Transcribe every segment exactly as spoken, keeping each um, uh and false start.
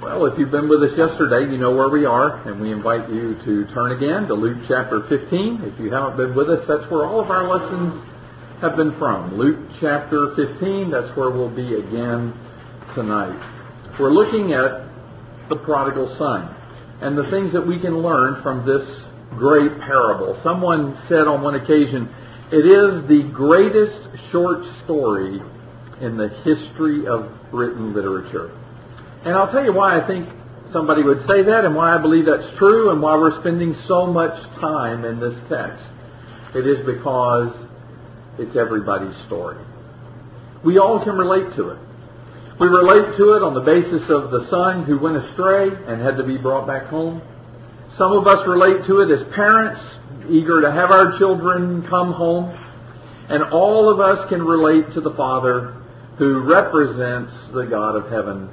Well, if you've been with us yesterday, you know where we are, and we invite you to turn again to Luke chapter fifteen. If you haven't been with us, that's where all of our lessons have been from. Luke chapter fifteen, that's where we'll be again tonight. We're looking at the prodigal son and the things that we can learn from this great parable. Someone said on one occasion, it is the greatest short story in the history of written literature. And I'll tell you why I think somebody would say that and why I believe that's true and why we're spending so much time in this text. It is because it's everybody's story. We all can relate to it. We relate to it on the basis of the son who went astray and had to be brought back home. Some of us relate to it as parents, eager to have our children come home. And all of us can relate to the Father who represents the God of heaven,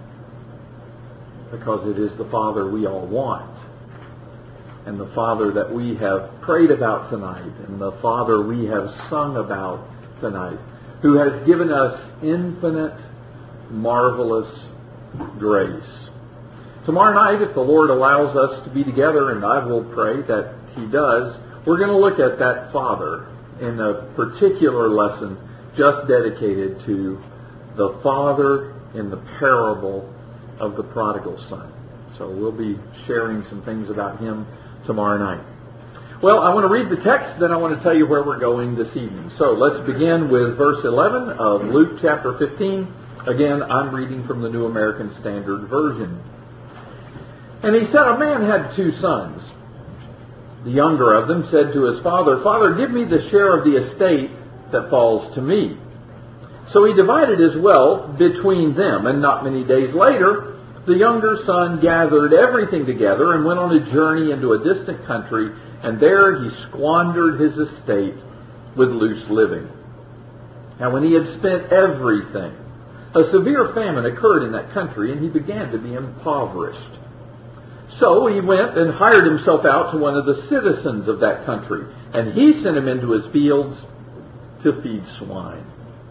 because it is the Father we all want, and the Father that we have prayed about tonight, and the Father we have sung about tonight, who has given us infinite, marvelous grace. Tomorrow night, if the Lord allows us to be together, and I will pray that He does, we're going to look at that Father in a particular lesson just dedicated to the Father in the parable of the prodigal son. So we'll be sharing some things about him tomorrow night. Well, I want to read the text, then I want to tell you where we're going this evening. So let's begin with verse eleven of Luke chapter fifteen. Again, I'm reading from the New American Standard Version. And he said, a man had two sons. The younger of them said to his father, Father, give me the share of the estate that falls to me. So he divided his wealth between them, and not many days later, the younger son gathered everything together and went on a journey into a distant country, and there he squandered his estate with loose living. Now when he had spent everything, a severe famine occurred in that country, and he began to be impoverished. So he went and hired himself out to one of the citizens of that country, and he sent him into his fields to feed swine.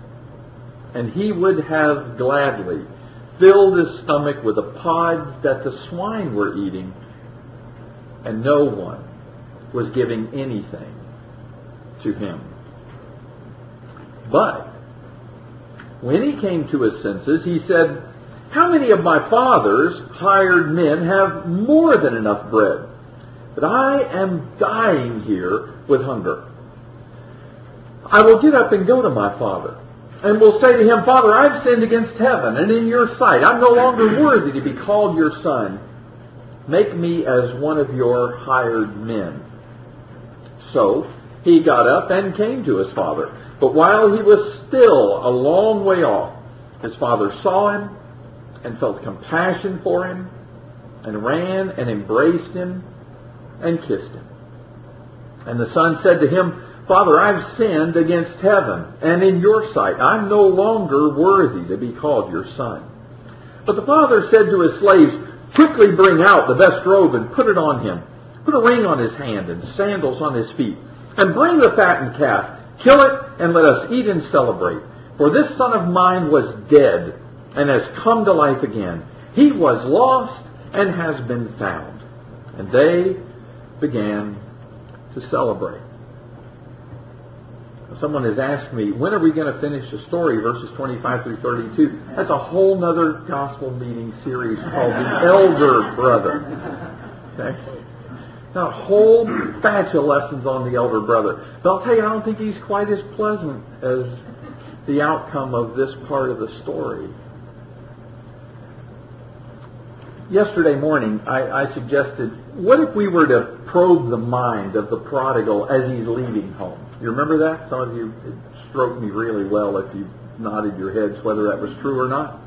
And he would have gladly filled his stomach with the pods that the swine were eating, and no one was giving anything to him. But when he came to his senses, he said, how many of my father's hired men have more than enough bread? But I am dying here with hunger. I will get up and go to my father, and will say to him, Father, I've sinned against heaven and in your sight. I'm no longer worthy to be called your son. Make me as one of your hired men. So he got up and came to his father. But while he was still a long way off, his father saw him and felt compassion for him, and ran and embraced him and kissed him. And the son said to him, Father, I've sinned against heaven and in your sight. I'm no longer worthy to be called your son. But the father said to his slaves, quickly bring out the best robe and put it on him. Put a ring on his hand and sandals on his feet. And bring the fattened calf. Kill it and let us eat and celebrate. For this son of mine was dead and has come to life again. He was lost and has been found. And they began to celebrate. Someone has asked me, when are we going to finish the story, verses twenty-five through thirty-two? That's a whole nother gospel meeting series called The Elder Brother. Okay? Now, a whole batch of lessons on the elder brother. But I'll tell you, I don't think he's quite as pleasant as the outcome of this part of the story. Yesterday morning, I, I suggested, what if we were to probe the mind of the prodigal as he's leaving home? You remember that? Some of you, it stroked me really well if you nodded your heads whether that was true or not.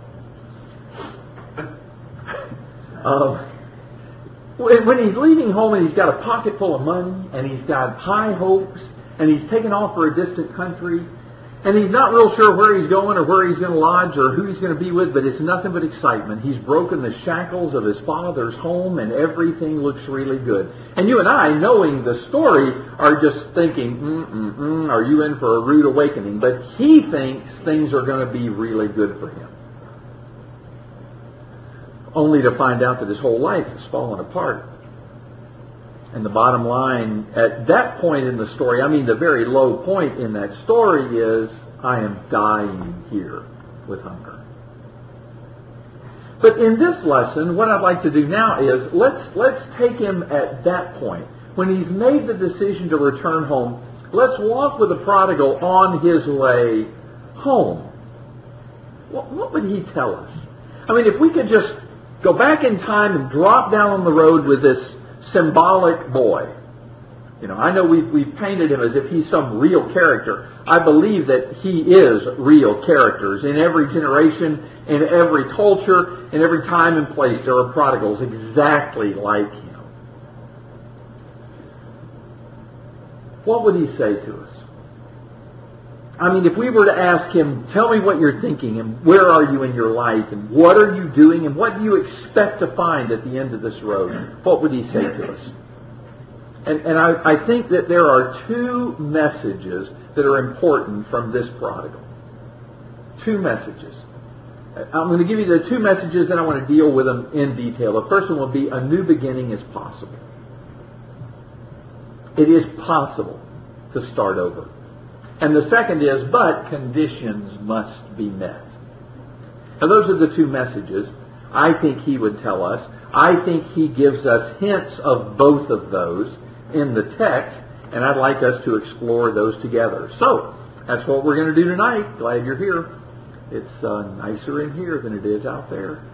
um, when he's leaving home and he's got a pocket full of money and he's got high hopes and he's taken off for a distant country and he's not real sure where he's going or where he's going to lodge or who he's going to be with, but it's nothing but excitement. He's broken the shackles of his father's home and everything looks really good. And you and I, knowing the story, are just thinking, mm-mm-mm, are you in for a rude awakening? But he thinks things are going to be really good for him. only to find out that his whole life has fallen apart. And the bottom line, at that point in the story, I mean the very low point in that story is, I am dying here with hunger. But in this lesson, what I'd like to do now is, let's, let's take him at that point. When he's made the decision to return home, let's walk with the prodigal on his way home. What, what would he tell us? I mean, if we could just go back in time and drop down on the road with this symbolic boy. You know, I know we've, we've painted him as if he's some real character. I believe that he is real characters. In every generation, in every culture, in every time and place, there are prodigals exactly like him. What would he say to us? I mean, if we were to ask him, tell me what you're thinking, and where are you in your life, and what are you doing, and what do you expect to find at the end of this road, what would he say to us? And, and I, I think that there are two messages that are important from this prodigal. Two messages. I'm going to give you the two messages, and I want to deal with them in detail. The first one will be, a new beginning is possible. It is possible to start over. And the second is, but conditions must be met. Now those are the two messages I think he would tell us. I think he gives us hints of both of those in the text, and I'd like us to explore those together. So, that's what we're going to do tonight. Glad you're here. It's uh, nicer in here than it is out there.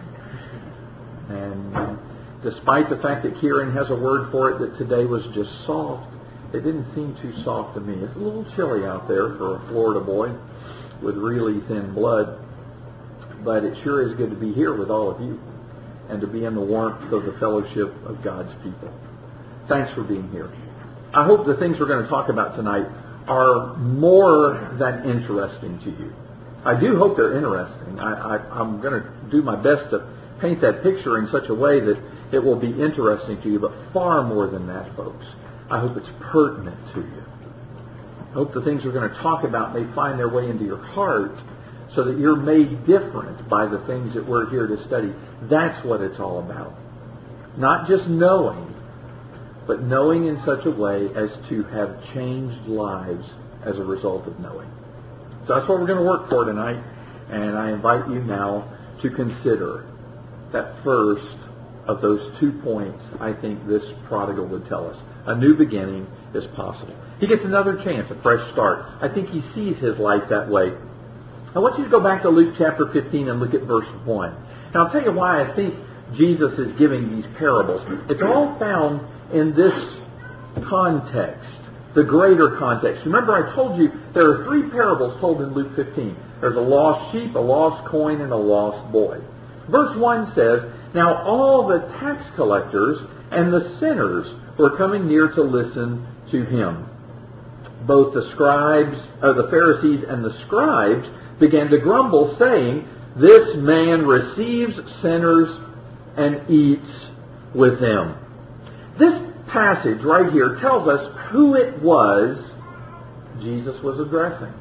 And uh, despite the fact that Kieran has a word for it that today was just soft, it didn't seem too soft to me. It's a little chilly out there for a Florida boy with really thin blood. But it sure is good to be here with all of you and to be in the warmth of the fellowship of God's people. Thanks for being here. I hope the things we're going to talk about tonight are more than interesting to you. I do hope they're interesting. I, I, I'm going to do my best to paint that picture in such a way that it will be interesting to you, but far more than that, folks. I hope it's pertinent to you. I hope the things we're going to talk about may find their way into your heart so that you're made different by the things that we're here to study. That's what it's all about. Not just knowing, but knowing in such a way as to have changed lives as a result of knowing. So that's what we're going to work for tonight, and I invite you now to consider that first of those two points I think this prodigal would tell us. A new beginning is possible. He gets another chance, a fresh start. I think he sees his life that way. I want you to go back to Luke chapter fifteen and look at verse one. And I'll tell you why I think Jesus is giving these parables. It's all found in this context, the greater context. Remember, I told you there are three parables told in Luke fifteen. There's a lost sheep, a lost coin, and a lost boy. Verse one says, now all the tax collectors and the sinners were coming near to listen to him. Both the scribes, or the Pharisees and the scribes began to grumble, saying, this man receives sinners and eats with them. This passage right here tells us who it was Jesus was addressing.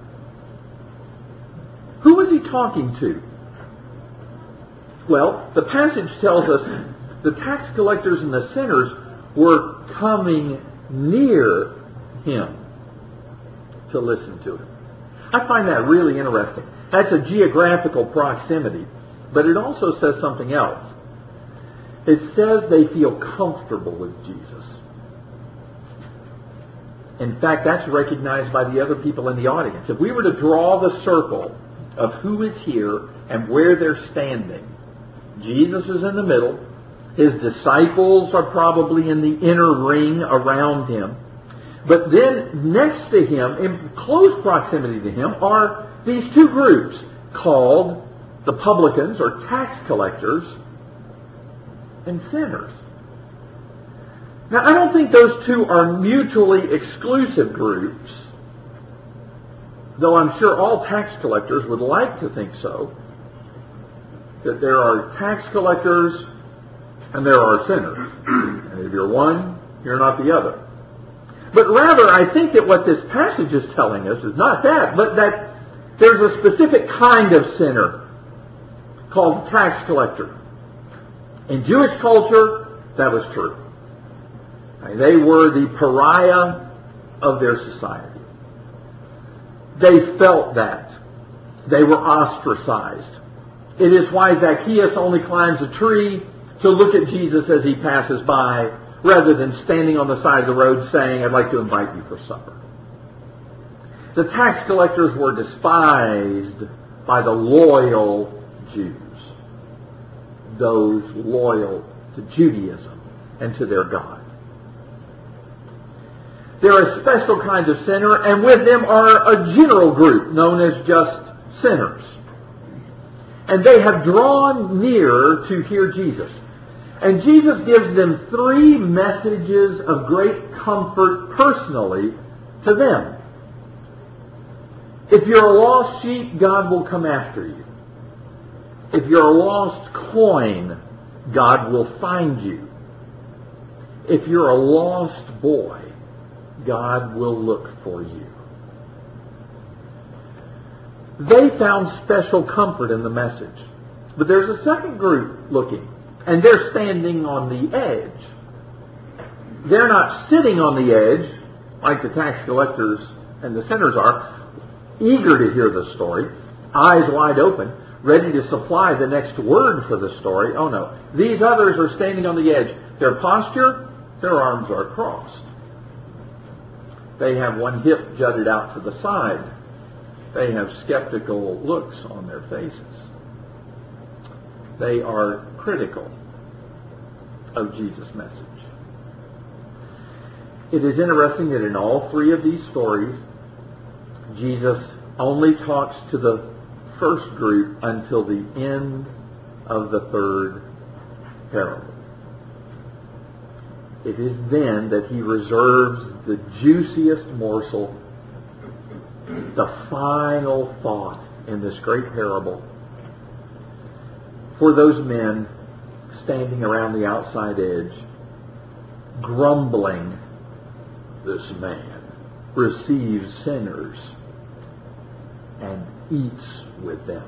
Who was he talking to? Well, the passage tells us the tax collectors and the sinners were coming near him to listen to him. I find that really interesting. That's a geographical proximity, but it also says something else. It says they feel comfortable with Jesus. In fact, that's recognized by the other people in the audience. If we were to draw the circle of who is here and where they're standing, Jesus is in the middle. His disciples are probably in the inner ring around him. But then next to him, in close proximity to him, are these two groups called the publicans or tax collectors and sinners. Now, I don't think those two are mutually exclusive groups, though I'm sure all tax collectors would like to think so, that there are tax collectors and there are sinners. And if you're one, you're not the other. But rather, I think that what this passage is telling us is not that, but that there's a specific kind of sinner called tax collector. In Jewish culture, that was true. They were the pariah of their society. They felt that. They were ostracized. It is why Zacchaeus only climbs a tree to look at Jesus as he passes by, rather than standing on the side of the road saying, "I'd like to invite you for supper." The tax collectors were despised by the loyal Jews, those loyal to Judaism and to their God. They're a special kind of sinner, and with them are a general group known as just sinners. And they have drawn near to hear Jesus. And Jesus gives them three messages of great comfort personally to them. If you're a lost sheep, God will come after you. If you're a lost coin, God will find you. If you're a lost boy, God will look for you. They found special comfort in the message. But there's a second group looking, and they're standing on the edge. They're not sitting on the edge like the tax collectors and the sinners are, eager to hear the story, eyes wide open, ready to supply the next word for the story. Oh no. These others are standing on the edge. Their posture, their arms are crossed. They have one hip jutted out to the side. They have skeptical looks on their faces. They are critical of Jesus' message. It is interesting that in all three of these stories, Jesus only talks to the first group until the end of the third parable. It is then that he reserves the juiciest morsel, the final thought in this great parable, for those men standing around the outside edge, grumbling, "This man receives sinners and eats with them."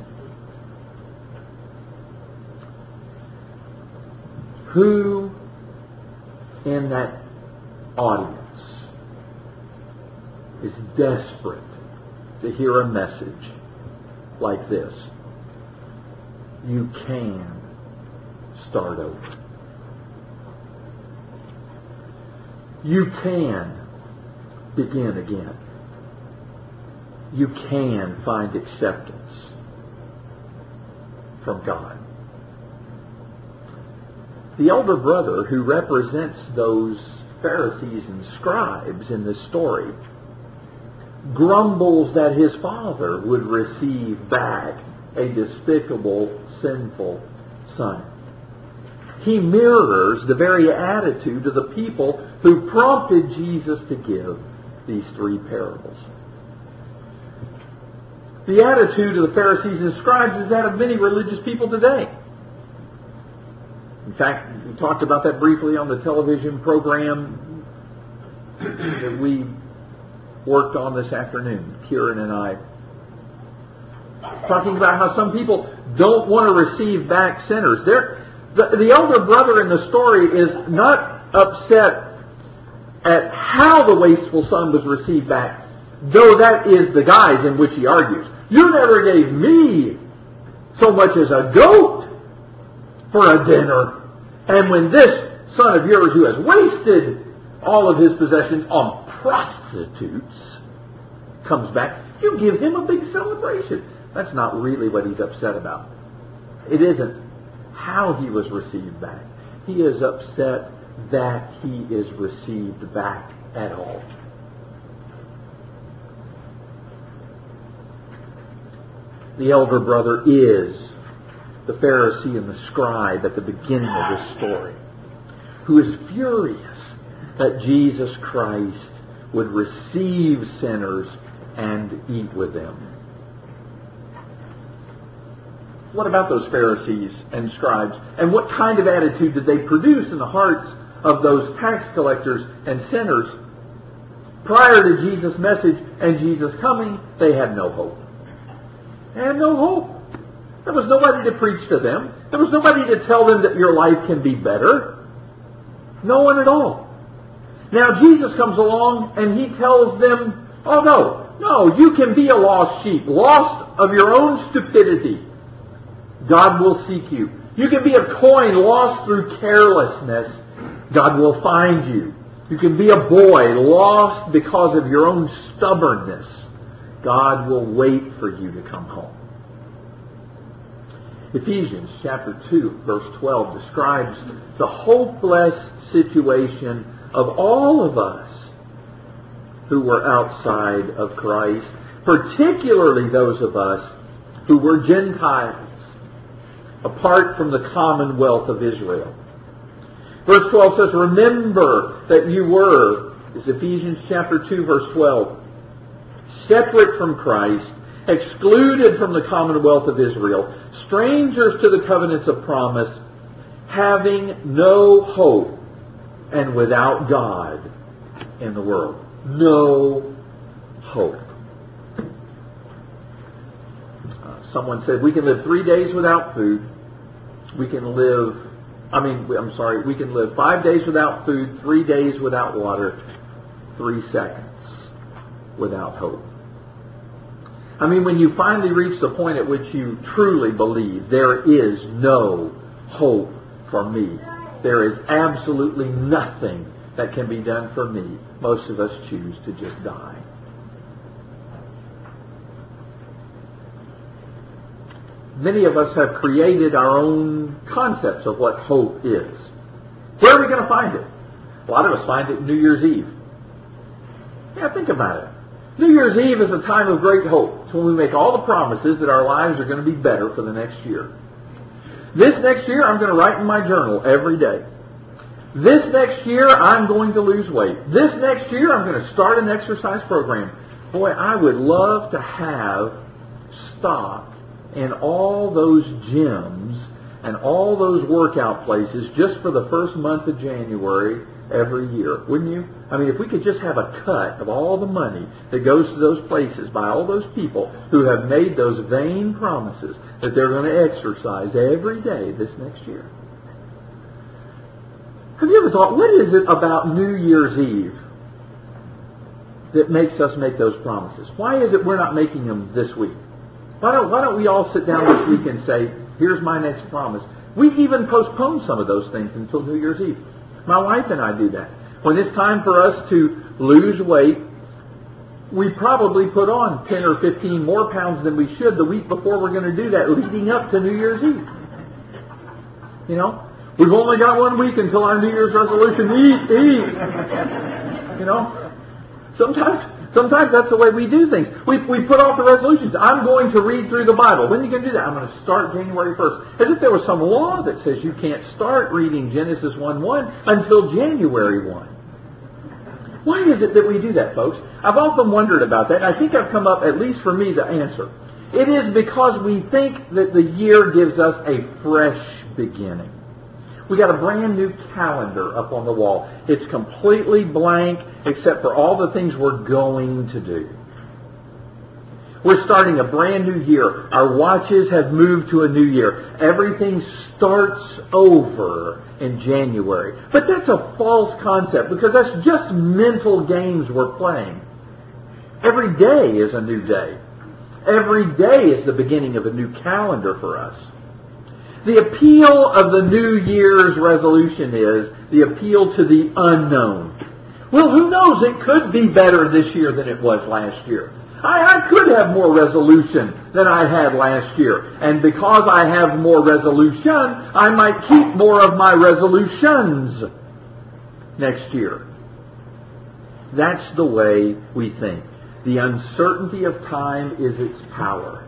Who in that audience is desperate to hear a message like this? You can start over. You can begin again. You can find acceptance from God. The elder brother who represents those Pharisees and scribes in this story grumbles that his father would receive back a despicable, sinful son. He mirrors the very attitude of the people who prompted Jesus to give these three parables. The attitude of the Pharisees and scribes is that of many religious people today. In fact, we talked about that briefly on the television program that we worked on this afternoon, Kieran and I, talking about how some people don't want to receive back sinners. They're, the, the elder brother in the story is not upset at how the wasteful son was received back, though that is the guise in which he argues. You never gave me so much as a goat for a dinner. And when this son of yours who has wasted all of his possessions on prostitutes comes back, you give him a big celebration. That's not really what he's upset about. It isn't how he was received back. He is upset that he is received back at all. The elder brother is the Pharisee and the scribe at the beginning of this story, who is furious that Jesus Christ would receive sinners and eat with them. What about those Pharisees and scribes? And what kind of attitude did they produce in the hearts of those tax collectors and sinners? Prior to Jesus' message and Jesus' coming, they had no hope. They had no hope. There was nobody to preach to them. There was nobody to tell them that your life can be better. No one at all. Now Jesus comes along and he tells them, oh no, no, you can be a lost sheep, lost of your own stupidity. God will seek you. You can be a coin lost through carelessness. God will find you. You can be a boy lost because of your own stubbornness. God will wait for you to come home. Ephesians chapter two, verse twelve describes the hopeless situation of all of us who were outside of Christ, particularly those of us who were Gentiles, apart from the commonwealth of Israel. Verse twelve says, remember that you were, is Ephesians chapter two, verse twelve, separate from Christ, excluded from the commonwealth of Israel, strangers to the covenants of promise, having no hope and without God in the world. No hope. Uh, someone said we can live three days without food. We can live, I mean, I'm sorry, we can live five days without food, three days without water, three seconds without hope. I mean, when you finally reach the point at which you truly believe there is no hope for me, there is absolutely nothing that can be done for me, most of us choose to just die. Many of us have created our own concepts of what hope is. Where are we going to find it? A lot of us find it New Year's Eve. Yeah, think about it. New Year's Eve is a time of great hope. It's when we make all the promises that our lives are going to be better for the next year. This next year, I'm going to write in my journal every day. This next year, I'm going to lose weight. This next year, I'm going to start an exercise program. Boy, I would love to have stock in all those gyms and all those workout places just for the first month of January every year, wouldn't you? I mean, if we could just have a cut of all the money that goes to those places by all those people who have made those vain promises that they're going to exercise every day this next year. Have you ever thought, what is it about New Year's Eve that makes us make those promises? Why is it we're not making them this week? Why don't, why don't we all sit down this week and say, here's my next promise? We even postpone some of those things until New Year's Eve. My wife and I do that. When it's time for us to lose weight, we probably put on ten or fifteen more pounds than we should the week before we're going to do that, leading up to New Year's Eve. You know? We've only got one week until our New Year's resolution. Eat, eat. You know? Sometimes... Sometimes that's the way we do things. We, we put off the resolutions. I'm going to read through the Bible. When are you going to do that? I'm going to start January first. As if there was some law that says you can't start reading Genesis one one until January first. Why is it that we do that, folks? I've often wondered about that, and I think I've come up, at least for me, the answer. It is because we think that the year gives us a fresh beginning. We got a brand new calendar up on the wall. It's completely blank except for all the things we're going to do. We're starting a brand new year. Our watches have moved to a new year. Everything starts over in January. But that's a false concept because that's just mental games we're playing. Every day is a new day. Every day is the beginning of a new calendar for us. The appeal of the New Year's resolution is the appeal to the unknown. Well, who knows? It could be better this year than it was last year. I, I could have more resolution than I had last year. And because I have more resolution, I might keep more of my resolutions next year. That's the way we think. The uncertainty of time is its power.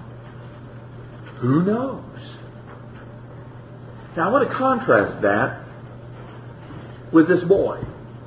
Who knows? Now, I want to contrast that with this boy.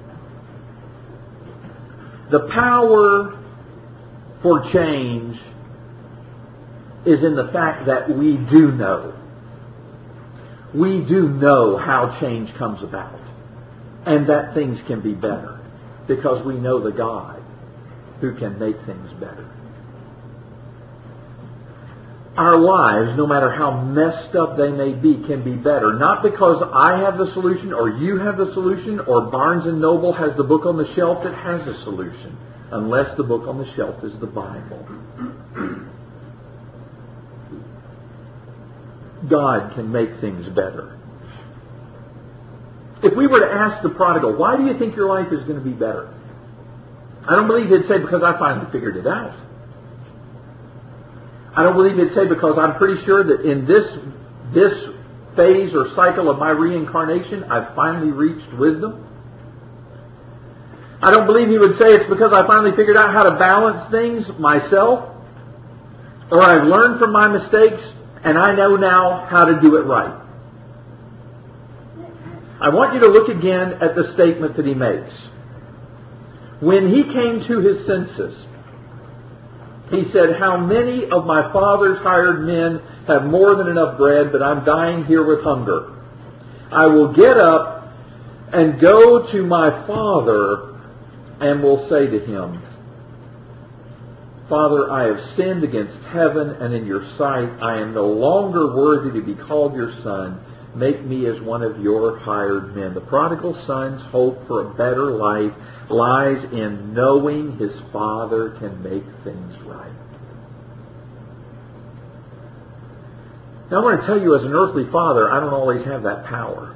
The power for change is in the fact that we do know. We do know how change comes about and that things can be better because we know the God who can make things better. our lives, no matter how messed up they may be, can be better. Not because I have the solution or you have the solution or Barnes and Noble has the book on the shelf that has a solution, unless the book on the shelf is the Bible. God can make things better. If we were to ask the prodigal, why do you think your life is going to be better? I don't believe he'd say, because I finally figured it out. I don't believe he'd say, because I'm pretty sure that in this, this phase or cycle of my reincarnation, I've finally reached wisdom. I don't believe he would say it's because I finally figured out how to balance things myself, or I've learned from my mistakes and I know now how to do it right. I want you to look again at the statement that he makes. When he came to his senses, he said, how many of my father's hired men have more than enough bread, but I'm dying here with hunger? I will get up and go to my father and will say to him, Father, I have sinned against heaven and in your sight. I am no longer worthy to be called your son. Make me as one of your hired men. The prodigal son's hope for a better life lies in knowing his father can make things right. Now, I want to tell you, as an earthly father, I don't always have that power.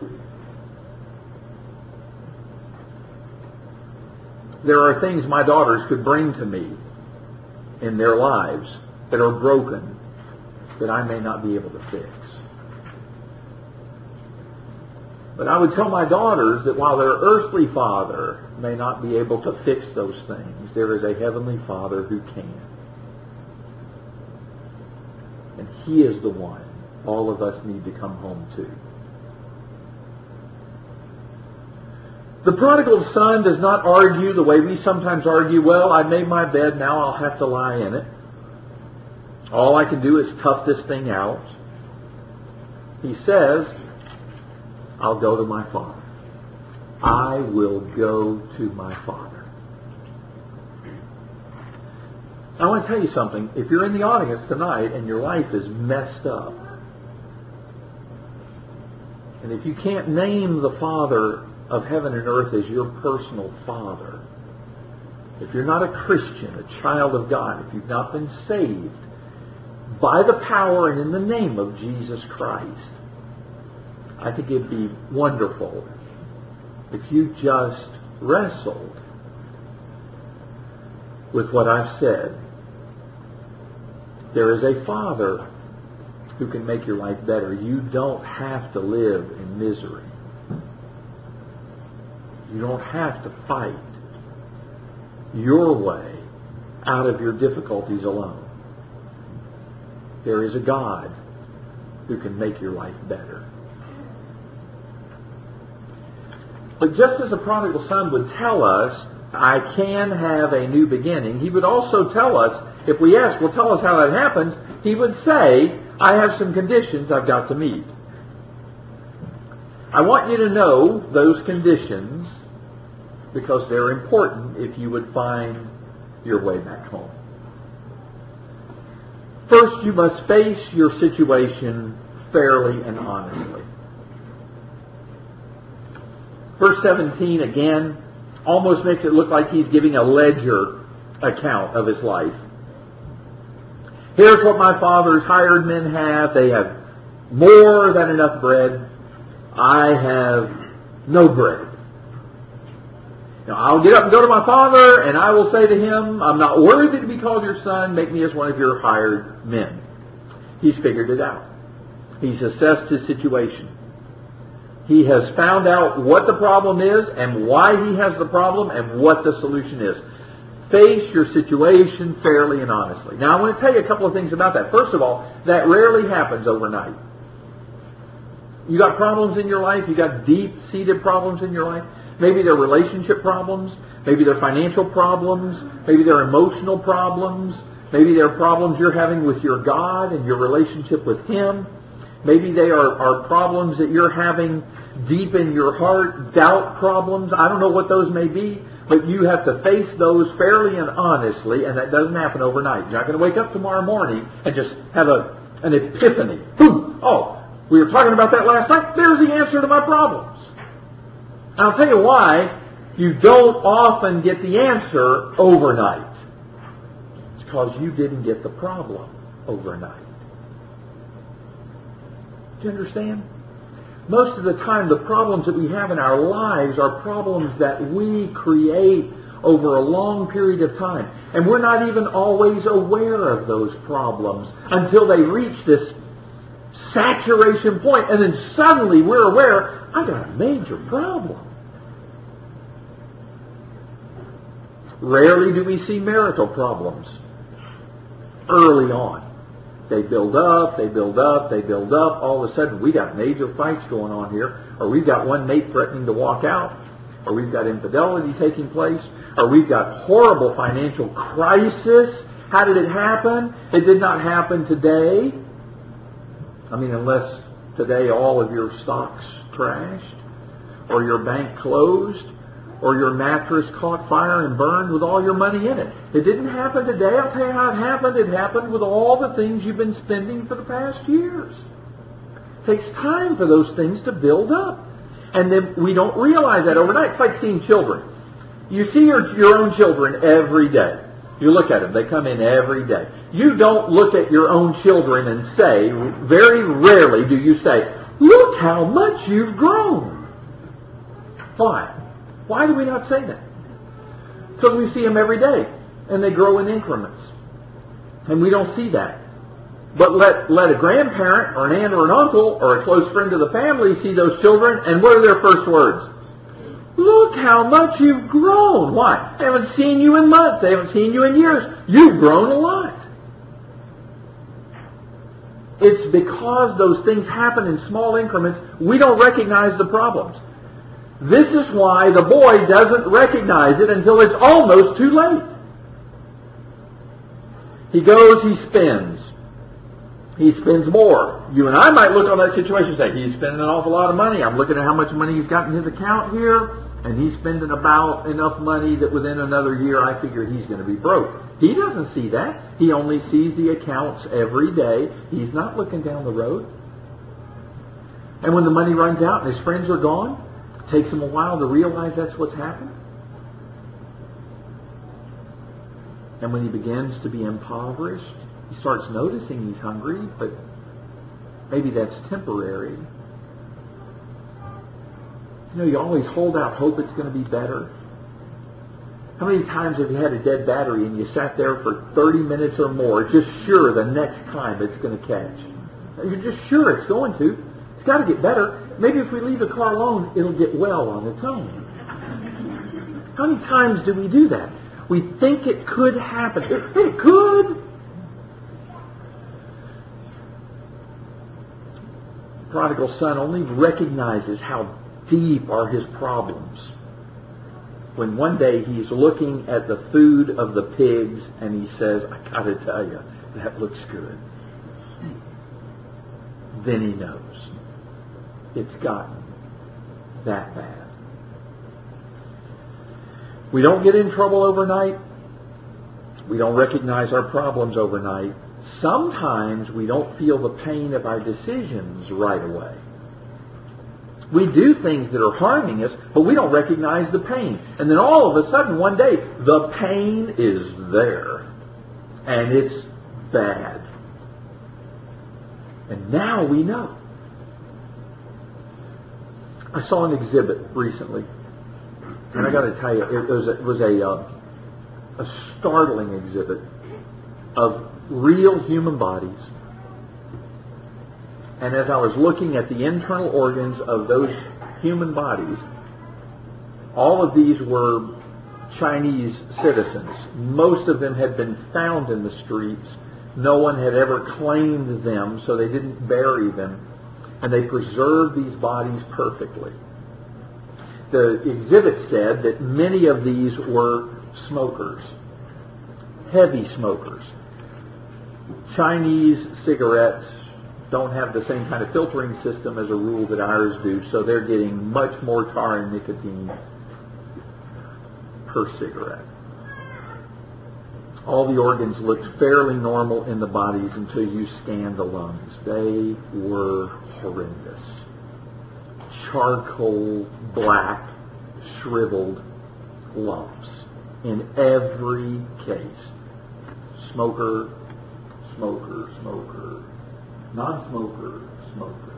There are things my daughters could bring to me in their lives that are broken that I may not be able to fix. But I would tell my daughters that while their earthly father may not be able to fix those things, there is a heavenly Father who can. And he is the one all of us need to come home to. The prodigal son does not argue the way we sometimes argue, well, I made my bed, now I'll have to lie in it. All I can do is tough this thing out. He says, I'll go to my father. I will go to my father. I want to tell you something. If you're in the audience tonight and your life is messed up, and if you can't name the Father of heaven and earth as your personal Father, if you're not a Christian, a child of God, if you've not been saved by the power and in the name of Jesus Christ, I think it'd be wonderful if you just wrestled with what I've said. There is a Father who can make your life better. You don't have to live in misery. You don't have to fight your way out of your difficulties alone. There is a God who can make your life better. But just as the prodigal son would tell us, I can have a new beginning, he would also tell us, if we ask, well, tell us how that happens, he would say, I have some conditions I've got to meet. I want you to know those conditions because they're important if you would find your way back home. First, you must face your situation fairly and honestly. Verse seventeen, again, almost makes it look like he's giving a ledger account of his life. Here's what my father's hired men have. They have more than enough bread. I have no bread. Now, I'll get up and go to my father, and I will say to him, I'm not worthy to be called your son. Make me as one of your hired men. He's figured it out. He's assessed his situation. He has found out what the problem is and why he has the problem and what the solution is. Face your situation fairly and honestly. Now, I want to tell you a couple of things about that. First of all, that rarely happens overnight. You got problems in your life. You got deep-seated problems in your life. Maybe they're relationship problems. Maybe they're financial problems. Maybe they're emotional problems. Maybe they're problems you're having with your God and your relationship with Him. Maybe they are, are problems that you're having deep in your heart, doubt problems. I don't know what those may be, but you have to face those fairly and honestly, and that doesn't happen overnight. You're not going to wake up tomorrow morning and just have a An epiphany. Boom! Oh, we were talking about that last night. There's the answer to my problems. And I'll tell you why you don't often get the answer overnight. It's because you didn't get the problem overnight. Do you understand? Most of the time, the problems that we have in our lives are problems that we create over a long period of time. And we're not even always aware of those problems until they reach this saturation point. And then suddenly we're aware, I got a major problem. Rarely do we see marital problems early on. They build up, they build up, they build up. All of a sudden, we got major fights going on here. Or we've got one mate threatening to walk out. Or we've got infidelity taking place. Or we've got horrible financial crisis. How did it happen? It did not happen today. I mean, unless today all of your stocks crashed. Or your bank closed. Or your mattress caught fire and burned with all your money in it. It didn't happen today. I'll tell you how it happened. It happened with all the things you've been spending for the past years. It takes time for those things to build up. And then we don't realize that overnight. It's like seeing children. You see your, your own children every day. You look at them. They come in every day. You don't look at your own children and say, very rarely do you say, look how much you've grown. Why? Why do we not say that? Because we see them every day, and they grow in increments. And we don't see that. But let, let a grandparent or an aunt or an uncle or a close friend of the family see those children, and what are their first words? Look how much you've grown. Why? They haven't seen you in months. They haven't seen you in years. You've grown a lot. It's because those things happen in small increments, we don't recognize the problems. This is why the boy doesn't recognize it until it's almost too late. He goes, he spends. He spends more. You and I might look on that situation and say, he's spending an awful lot of money. I'm looking at how much money he's got in his account here, and he's spending about enough money that within another year I figure he's going to be broke. He doesn't see that. He only sees the accounts every day. He's not looking down the road. And when the money runs out and his friends are gone, it takes him a while to realize that's what's happened. And when he begins to be impoverished, he starts noticing he's hungry, but maybe that's temporary. You know, you always hold out hope it's going to be better. How many times have you had a dead battery and you sat there for thirty minutes or more, just sure the next time it's going to catch? You're just sure it's going to. It's got to get better. Maybe if we leave the car alone, it'll get well on its own. How many times do we do that? We think it could happen. It, it could. The prodigal son only recognizes how deep are his problems when one day he's looking at the food of the pigs and he says, I gotta tell you, that looks good. Then he knows it's gotten that bad. We don't get in trouble overnight. We don't recognize our problems overnight. Sometimes we don't feel the pain of our decisions right away. We do things that are harming us, but we don't recognize the pain. And then all of a sudden, one day, the pain is there. And it's bad. And now we know. I saw an exhibit recently. And I got to tell you, it was a, it was a, uh, a startling exhibit of real human bodies. And as I was looking at the internal organs of those human bodies, all of these were Chinese citizens. Most of them had been found in the streets. No one had ever claimed them, so they didn't bury them. And they preserved these bodies perfectly. The exhibit said that many of these were smokers, heavy smokers. Chinese cigarettes don't have the same kind of filtering system as a rule that ours do, so they're getting much more tar and nicotine per cigarette. All the organs looked fairly normal in the bodies until you scanned the lungs. They were horrendous. Charcoal, black, shriveled lumps in every case. Smoker, smoker, smoker, non-smoker, smoker.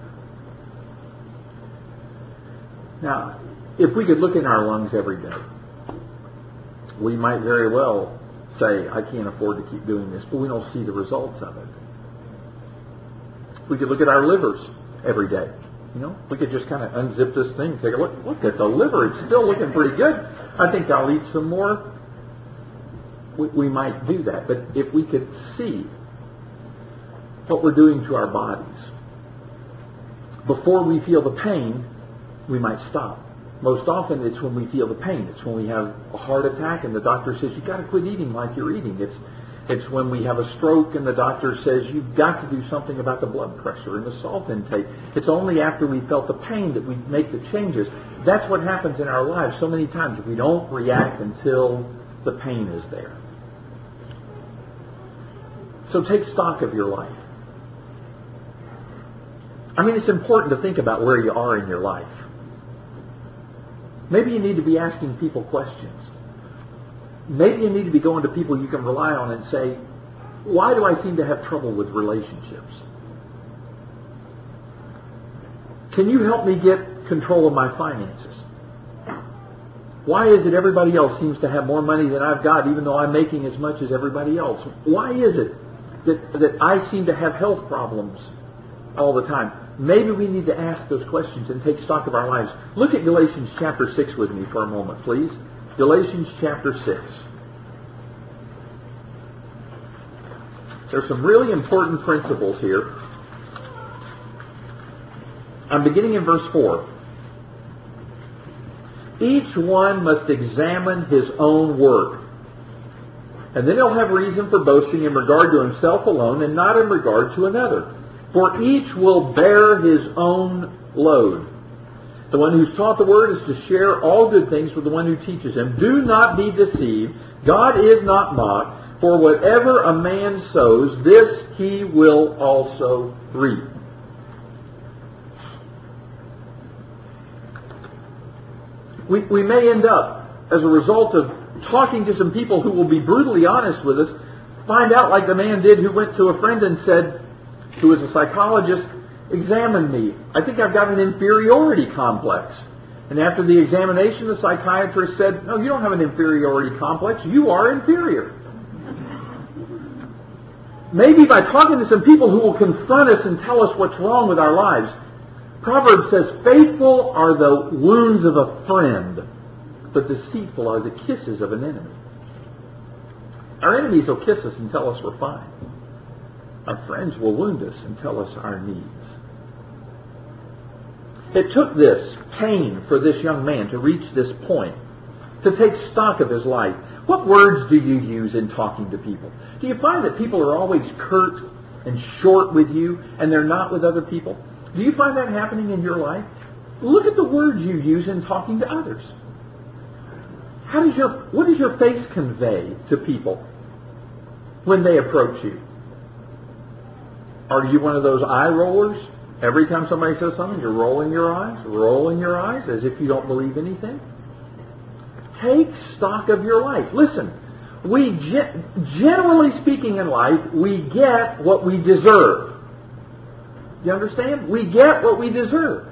Now, if we could look in our lungs every day, we might very well say, I can't afford to keep doing this, but we don't see the results of it. We could look at our livers every day. You know, we could just kind of unzip this thing, take a look. Look at the liver; it's still looking pretty good. I think I'll eat some more. We, we might do that, but if we could see what we're doing to our bodies before we feel the pain, we might stop. Most often, it's when we feel the pain. It's when we have a heart attack, and the doctor says you've got to quit eating like you're eating. It's It's when we have a stroke and the doctor says you've got to do something about the blood pressure and the salt intake. It's only after we felt the pain that we make the changes. That's what happens in our lives so many times. We don't react until the pain is there. So take stock of your life. I mean, it's important to think about where you are in your life. Maybe you need to be asking people questions. Maybe you need to be going to people you can rely on and say, why do I seem to have trouble with relationships? Can you help me get control of my finances? Why is it everybody else seems to have more money than I've got, even though I'm making as much as everybody else? Why is it that, that I seem to have health problems all the time? Maybe we need to ask those questions and take stock of our lives. Look at Galatians chapter six with me for a moment, please. Galatians chapter six. There's some really important principles here. I'm beginning in verse four. Each one must examine his own work, and then he'll have reason for boasting in regard to himself alone and not in regard to another. For each will bear his own load. The one who's taught the word is to share all good things with the one who teaches him. Do not be deceived. God is not mocked. For whatever a man sows, this he will also reap. We, we may end up, as a result of talking to some people who will be brutally honest with us, find out like the man did who went to a friend and said, who was a psychologist, examine me. I think I've got an inferiority complex. And after the examination, the psychiatrist said, no, you don't have an inferiority complex. You are inferior. Maybe by talking to some people who will confront us and tell us what's wrong with our lives. Proverbs says, faithful are the wounds of a friend, but deceitful are the kisses of an enemy. Our enemies will kiss us and tell us we're fine. Our friends will wound us and tell us our needs. It took this pain for this young man to reach this point, to take stock of his life. What words do you use in talking to people? Do you find that people are always curt and short with you and they're not with other people? Do you find that happening in your life? Look at the words you use in talking to others. How does your, what does your face convey to people when they approach you? Are you one of those eye rollers? Every time somebody says something, you're rolling your eyes, rolling your eyes as if you don't believe anything? Take stock of your life. Listen, we generally speaking in life, we get what we deserve. You understand? We get what we deserve.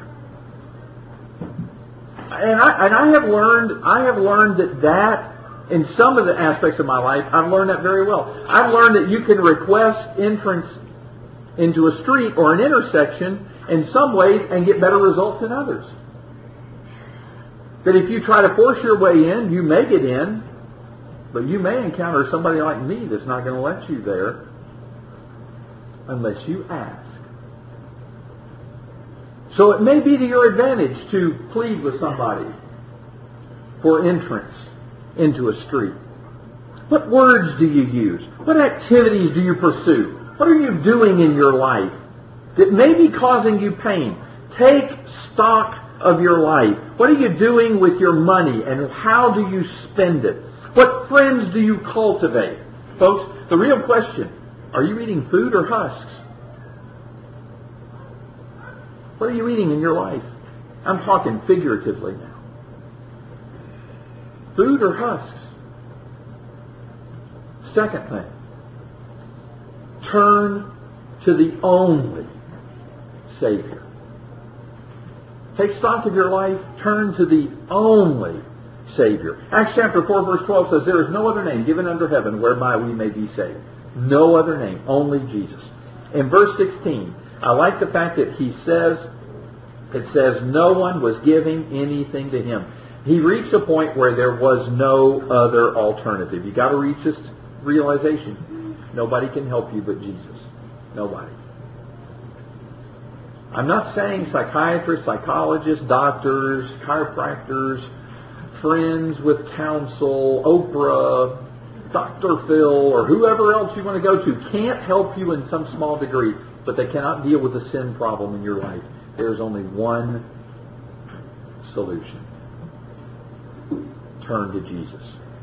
And I, and I have learned, I have learned that that, in some of the aspects of my life, I've learned that very well. I've learned that you can request entrance into a street or an intersection in some ways and get better results than others. That if you try to force your way in, you may get in, but you may encounter somebody like me that's not going to let you there unless you ask. So it may be to your advantage to plead with somebody for entrance into a street. What words do you use? What activities do you pursue? What are you doing in your life that may be causing you pain? Take stock of your life. What are you doing with your money and how do you spend it? What friends do you cultivate? Folks, the real question, are you eating food or husks? What are you eating in your life? I'm talking figuratively now. Food or husks? Second thing, turn to the only Savior. Take stock of your life, turn to the only Savior. Acts chapter four verse twelve says, there is no other name given under heaven whereby we may be saved. No other name, only Jesus. In verse sixteen, I like the fact that he says, it says, no one was giving anything to him. He reached a point where there was no other alternative. You got to reach this realization. Nobody can help you but Jesus. Nobody. I'm not saying psychiatrists, psychologists, doctors, chiropractors, friends with counsel, Oprah, Doctor Phil, or whoever else you want to go to can't help you in some small degree, but they cannot deal with the sin problem in your life. There's only one solution. Turn to Jesus.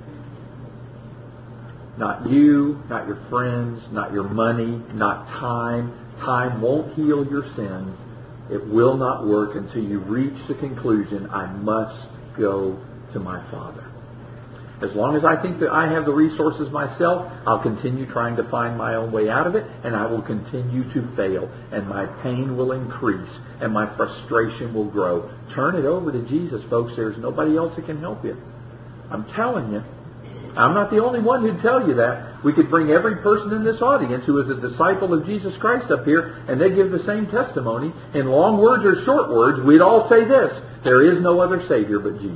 Not you, not your friends, not your money, not time. Time won't heal your sins. It will not work until you reach the conclusion, I must go to my Father. As long as I think that I have the resources myself, I'll continue trying to find my own way out of it, and I will continue to fail, and my pain will increase, and my frustration will grow. Turn it over to Jesus, folks. There's nobody else that can help you. I'm telling you. I'm not the only one who'd tell you that. We could bring every person in this audience who is a disciple of Jesus Christ up here, and they give the same testimony. In long words or short words, we'd all say this: there is no other Savior but Jesus.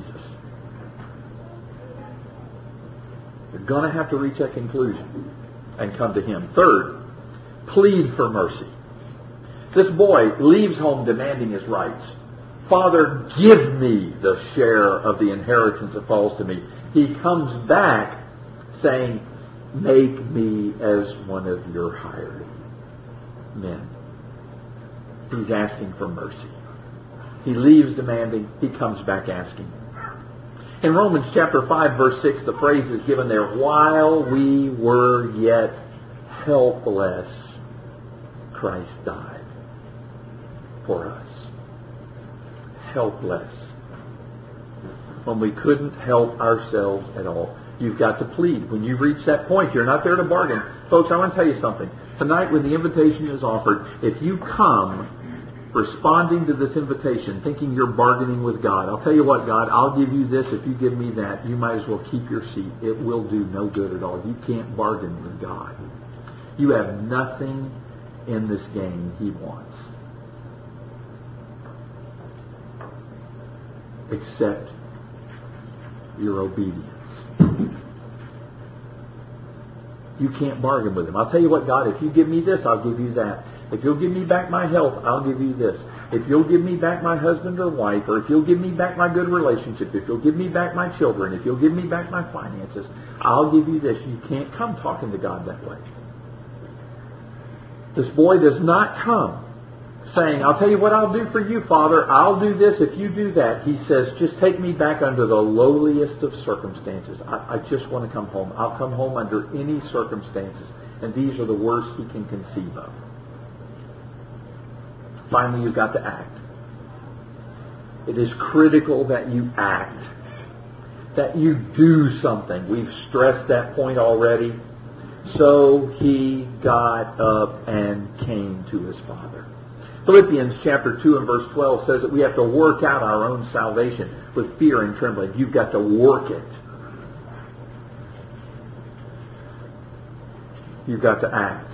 You're going to have to reach that conclusion and come to Him. Third, plead for mercy. This boy leaves home demanding his rights. Father, give me the share of the inheritance that falls to me. He comes back saying, make me as one of your hired men. He's asking for mercy. He leaves demanding. He comes back asking. In Romans chapter five, verse six, the phrase is given there, while we were yet helpless, Christ died for us. Helpless. When we couldn't help ourselves at all. You've got to plead. When you reach that point, you're not there to bargain. Folks, I want to tell you something. Tonight, when the invitation is offered, if you come responding to this invitation, thinking you're bargaining with God, I'll tell you what, God, I'll give you this if you give me that. You might as well keep your seat. It will do no good at all. You can't bargain with God. You have nothing in this game He wants except your obedience. You can't bargain with Him. I'll tell you what, God, if you give me this, I'll give you that. If you'll give me back my health, I'll give you this. If you'll give me back my husband or wife, or if you'll give me back my good relationship, if you'll give me back my children, if you'll give me back my finances, I'll give you this. You can't come talking to God that way. This boy does not come saying, I'll tell you what I'll do for you, Father. I'll do this if you do that. He says, just take me back under the lowliest of circumstances. I, I just want to come home. I'll come home under any circumstances. And these are the worst he can conceive of. Finally, you've got to act. It is critical that you act. That you do something. We've stressed that point already. So he got up and came to his father. Philippians chapter two and verse twelve says that we have to work out our own salvation with fear and trembling. You've got to work it. You've got to act.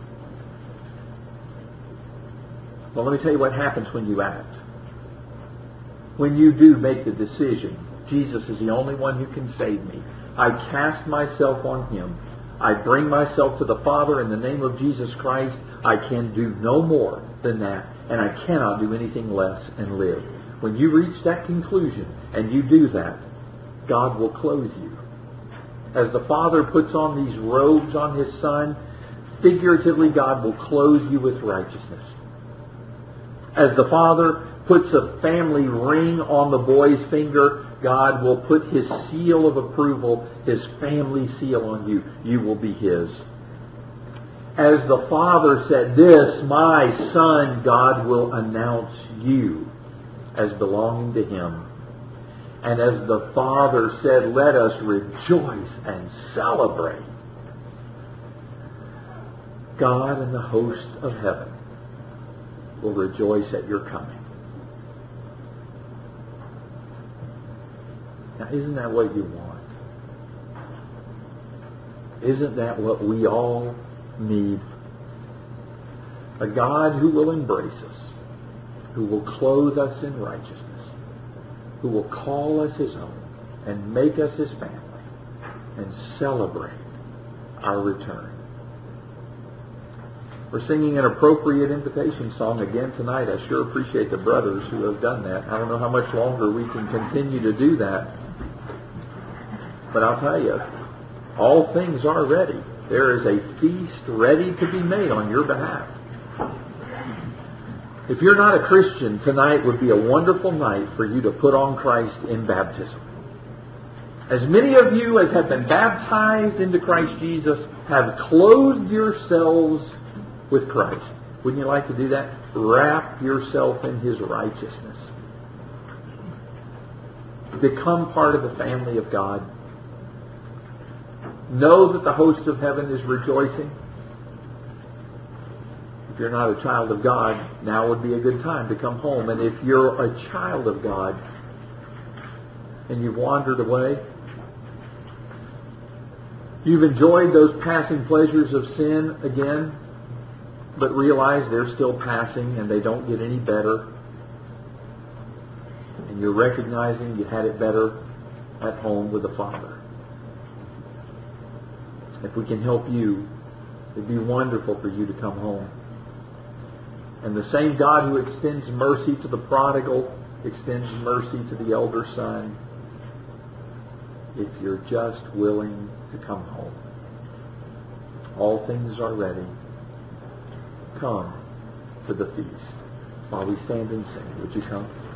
Well, let me tell you what happens when you act. When you do make the decision, Jesus is the only one who can save me. I cast myself on Him. I bring myself to the Father in the name of Jesus Christ. I can do no more than that, and I cannot do anything less and live. When you reach that conclusion and you do that, God will clothe you. As the Father puts on these robes on His Son, figuratively God will clothe you with righteousness. As the Father puts a family ring on the boy's finger, God will put His seal of approval, His family seal on you. You will be His. As the Father said, "This, my Son," God will announce you as belonging to Him. And as the Father said, "Let us rejoice and celebrate," God and the host of heaven will rejoice at your coming. Now, isn't that what you want? Isn't that what we all need? A God who will embrace us, who will clothe us in righteousness, who will call us His own and make us His family and celebrate our return. We're singing an appropriate invitation song again tonight. I sure appreciate the brothers who have done that. I don't know how much longer we can continue to do that. But I'll tell you, all things are ready. There is a feast ready to be made on your behalf. If you're not a Christian, tonight would be a wonderful night for you to put on Christ in baptism. As many of you as have been baptized into Christ Jesus have clothed yourselves with Christ. Wouldn't you like to do that? Wrap yourself in His righteousness. Become part of the family of God. Know that the host of heaven is rejoicing. If you're not a child of God, now would be a good time to come home. And if you're a child of God and you've wandered away, you've enjoyed those passing pleasures of sin again, but realize they're still passing and they don't get any better, and you're recognizing you had it better at home with the Father. If we can help you, it'd be wonderful for you to come home. And the same God who extends mercy to the prodigal extends mercy to the elder son, if you're just willing to come home. All things are ready. Come to the feast. While we stand and sing, would you come?